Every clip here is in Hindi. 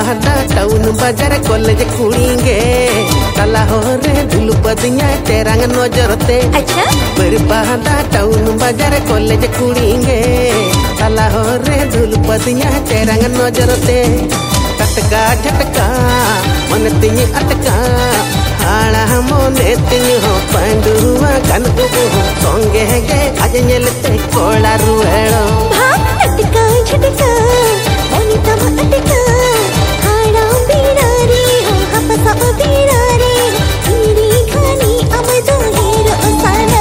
बरबादा टाउन बाजार कॉलेज कुड़ींगे तला हो रे दुलपदिया तेरंग नजरते। अच्छा बरबादा टाउन बाजार कॉलेज कुड़ींगे तला हो रे दुलपदिया तेरंग नजरते। टटका झटका मन तिन अटका हाड़ा मोने तिन हो पंडुआ कन हो संगे गे आज नेलते कोला रुएड़ो। टटका झटका मोनी तम अटका हाड़ा बीड़ा रे हो हपसा बीड़ा रे मेरी खानी अब तो हेरो साना।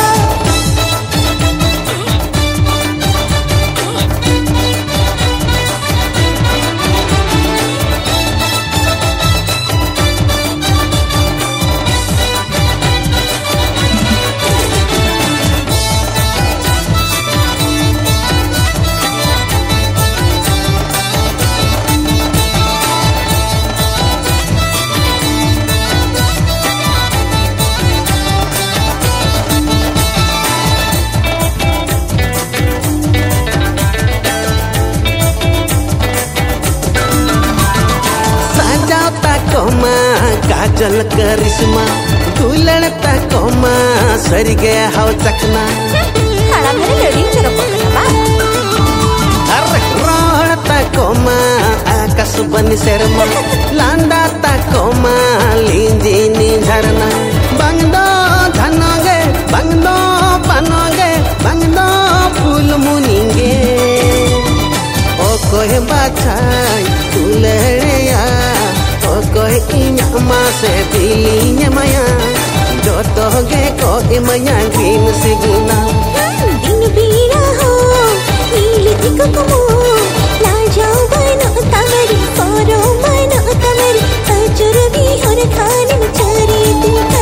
काजल करिश्मा दुलड़ता कोमा सरी गया हाउ चखना। हाड़ा मेरे लेडी चलो पकड़ा बा। अरे रोड़ता कोमा आकाश बनी शर्मा लांदाता कोमा लिंजिनी झरना। बंगदो धनोगे बंगदो पनोगे बंगदो फूल मुनिंगे ओ कोहे बाछाई दुलड़िया कोई इन्यामा से दिलिया माया जो तो गे कोई माया ग्रीन सिग्ना। दिन बीड़ा हो नीली दिखो लाजाओ बनो तमरी कोरो बनो तमरी अजुर भी हो रे खाने में चरी दूता।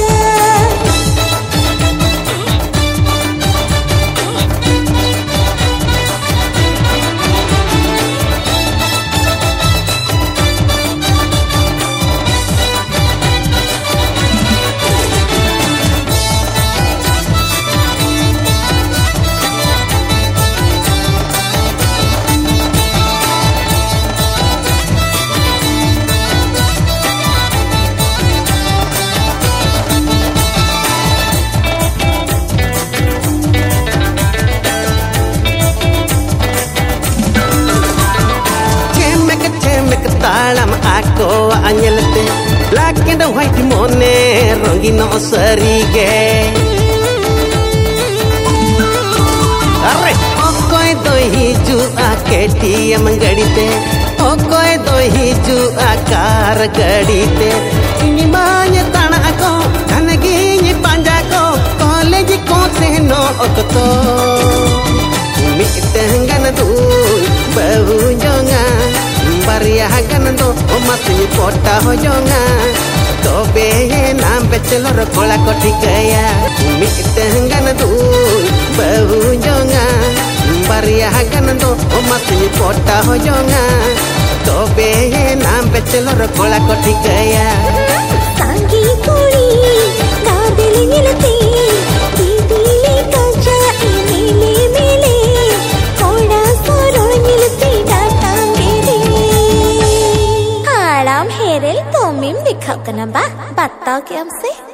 तालम आको आंगलते ब्लैक एंड व्हाइट मोने रंगीनो सरी गे। अरे ओकोय दो हिजुआ केटीएम गड़ीते ओकोय दो हिजुआ कार गड़ीते। इनी माय ताना को धनगी पांजा को कॉलेज को से नो ओकतो मिटंगन दूर बहु जोंगा बारिया गन दो मसनी पोटा हो जोंगा तो बे नाम बेचलर कोला को ठिकया। मिटंगन दूर बहु जोंगा बारिया गन दो मसनी पोटा हो जोंगा तो बे नाम बेचलर कोला को ठिकया। सांगी कुड़ी गादिल निलती दीदीले काचा मेले मेले कोड़ा सोरो निलती डाटा मेरे। हाड़ाम हेरेल तो मिम दिखाओ कना बा बताओ क्या हमसे।